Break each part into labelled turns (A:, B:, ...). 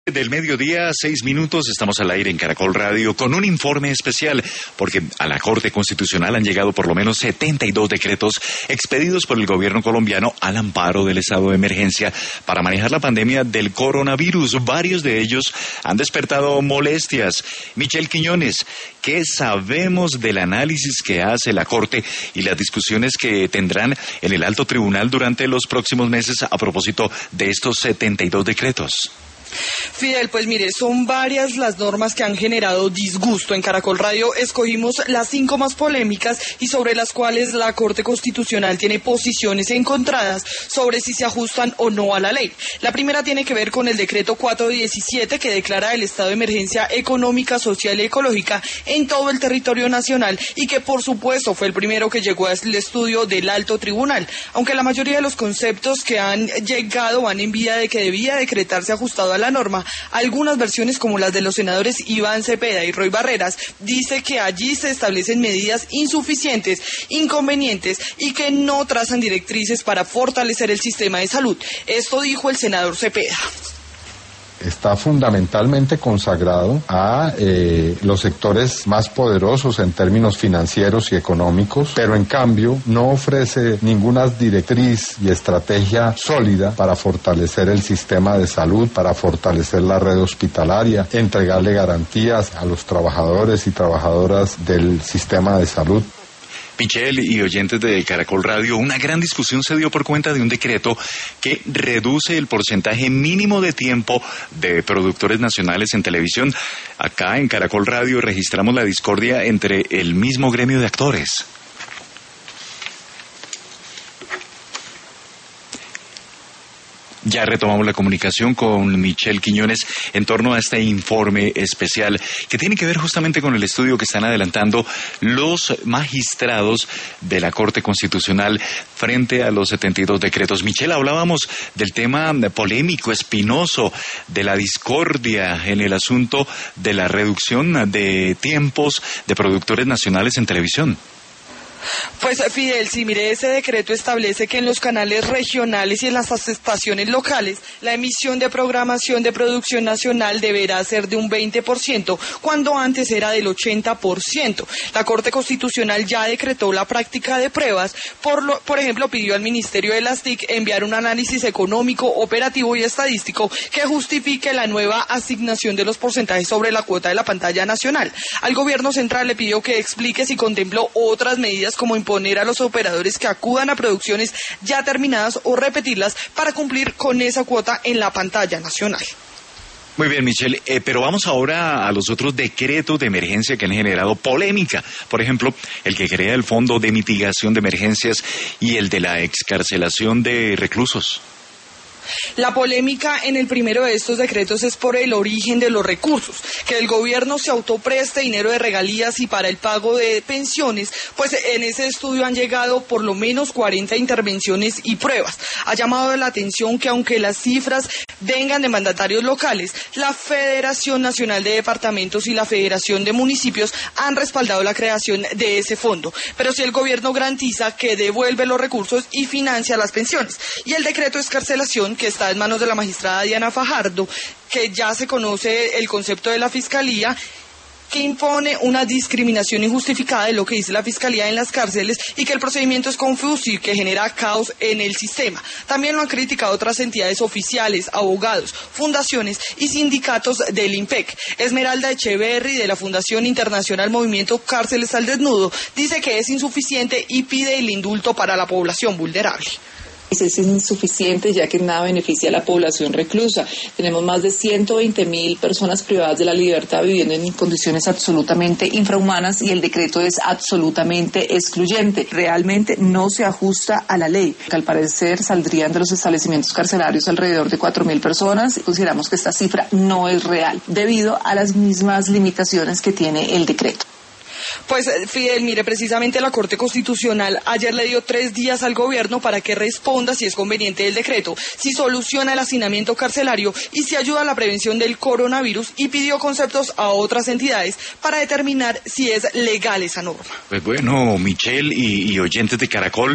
A: Del mediodía, 6 minutos, estamos al aire en Caracol Radio con un informe especial, porque a la Corte Constitucional han llegado por lo menos 72 decretos expedidos por el gobierno colombiano al amparo del estado de emergencia para manejar la pandemia del coronavirus. Varios de ellos han despertado molestias. Michelle Quiñones, ¿qué sabemos del análisis que hace la Corte y las discusiones que tendrán en el alto tribunal durante los próximos meses a propósito de estos 72 decretos?
B: Fidel, pues mire, son varias las normas que han generado disgusto. En Caracol Radio escogimos las 5 más polémicas y sobre las cuales la Corte Constitucional tiene posiciones encontradas sobre si se ajustan o no a la ley. La primera tiene que ver con el decreto 417 que declara el estado de emergencia económica, social y ecológica en todo el territorio nacional y que por supuesto fue el primero que llegó al estudio del alto tribunal. Aunque la mayoría de los conceptos que han llegado van en vía de que debía decretarse ajustado a la norma, algunas versiones como las de los senadores Iván Cepeda y Roy Barreras dice que allí se establecen medidas insuficientes, inconvenientes y que no trazan directrices para fortalecer el sistema de salud. Esto dijo el senador Cepeda.
C: Está fundamentalmente consagrado a los sectores más poderosos en términos financieros y económicos, pero en cambio no ofrece ninguna directriz y estrategia sólida para fortalecer el sistema de salud, para fortalecer la red hospitalaria, entregarle garantías a los trabajadores y trabajadoras del sistema de salud.
A: Michelle y oyentes de Caracol Radio, una gran discusión se dio por cuenta de un decreto que reduce el porcentaje mínimo de tiempo de productores nacionales en televisión. Acá en Caracol Radio registramos la discordia entre el mismo gremio de actores. Ya retomamos la comunicación con Michelle Quiñones en torno a este informe especial que tiene que ver justamente con el estudio que están adelantando los magistrados de la Corte Constitucional frente a los 72 decretos. Michelle, hablábamos del tema polémico, espinoso, de la discordia en el asunto de la reducción de tiempos de productores nacionales en televisión.
B: Pues Fidel, sí, mire, ese decreto establece que en los canales regionales y en las estaciones locales la emisión de programación de producción nacional deberá ser de un 20%, cuando antes era del 80%. La Corte Constitucional ya decretó la práctica de pruebas, por ejemplo, pidió al Ministerio de las TIC enviar un análisis económico, operativo y estadístico que justifique la nueva asignación de los porcentajes sobre la cuota de la pantalla nacional. Al gobierno central le pidió que explique si contempló otras medidas como imponer a los operadores que acudan a producciones ya terminadas o repetirlas para cumplir con esa cuota en la pantalla nacional.
A: Muy bien, Michelle, pero vamos ahora a los otros decretos de emergencia que han generado polémica. Por ejemplo, el que crea el Fondo de Mitigación de Emergencias y el de la excarcelación de reclusos.
B: La polémica en el primero de estos decretos es por el origen de los recursos, que el gobierno se autopreste dinero de regalías y para el pago de pensiones, pues en ese estudio han llegado por lo menos 40 intervenciones y pruebas. Ha llamado la atención que aunque las cifras vengan de mandatarios locales, la Federación Nacional de Departamentos y la Federación de Municipios han respaldado la creación de ese fondo, pero si el gobierno garantiza que devuelve los recursos y financia las pensiones. Y el decreto de excarcelación, que está en manos de la magistrada Diana Fajardo, que ya se conoce el concepto de la Fiscalía, que impone una discriminación injustificada de lo que dice la Fiscalía en las cárceles y que el procedimiento es confuso y que genera caos en el sistema. También lo han criticado otras entidades oficiales, abogados, fundaciones y sindicatos del IMPEC. Esmeralda Echeverry, de la Fundación Internacional Movimiento Cárceles al Desnudo, dice que es insuficiente y pide el indulto para la población vulnerable.
D: Es insuficiente ya que nada beneficia a la población reclusa. Tenemos más de 120.000 personas privadas de la libertad viviendo en condiciones absolutamente infrahumanas y el decreto es absolutamente excluyente. Realmente no se ajusta a la ley. Al parecer saldrían de los establecimientos carcelarios alrededor de 4.000 personas. Consideramos que esta cifra no es real debido a las mismas limitaciones que tiene el decreto.
B: Pues Fidel, mire, precisamente la Corte Constitucional ayer le dio 3 días al gobierno para que responda si es conveniente el decreto, si soluciona el hacinamiento carcelario y si ayuda a la prevención del coronavirus, y pidió conceptos a otras entidades para determinar si es legal esa norma.
A: Pues bueno, Michelle y oyentes de Caracol,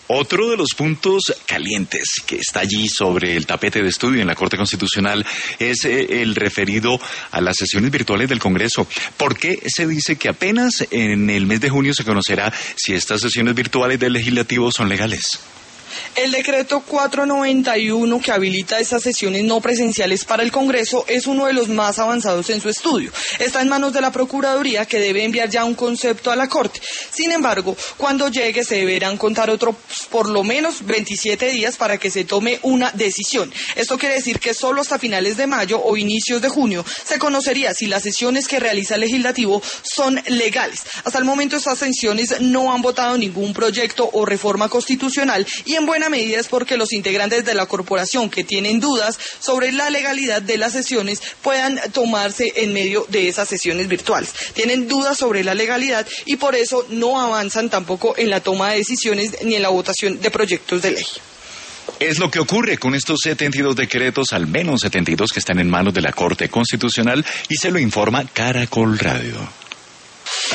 A: Otro de los puntos calientes que está allí sobre el tapete de estudio en la Corte Constitucional es el referido a las sesiones virtuales del Congreso. ¿Por qué se dice que apenas en el mes de junio se conocerá si estas sesiones virtuales del Legislativo son legales?
B: El decreto 491 que habilita esas sesiones no presenciales para el Congreso es uno de los más avanzados en su estudio. Está en manos de la Procuraduría, que debe enviar ya un concepto a la Corte. Sin embargo, cuando llegue se deberán contar otros por lo menos 27 días para que se tome una decisión. Esto quiere decir que solo hasta finales de mayo o inicios de junio se conocería si las sesiones que realiza el Legislativo son legales. Hasta el momento estas sesiones no han votado ningún proyecto o reforma constitucional, y en buena medida es porque los integrantes de la corporación que tienen dudas sobre la legalidad de las sesiones puedan tomarse en medio de esas sesiones virtuales. Tienen dudas sobre la legalidad y por eso no avanzan tampoco en la toma de decisiones ni en la votación de proyectos de ley.
A: Es lo que ocurre con estos 72 decretos, al menos 72 que están en manos de la Corte Constitucional, y se lo informa Caracol Radio.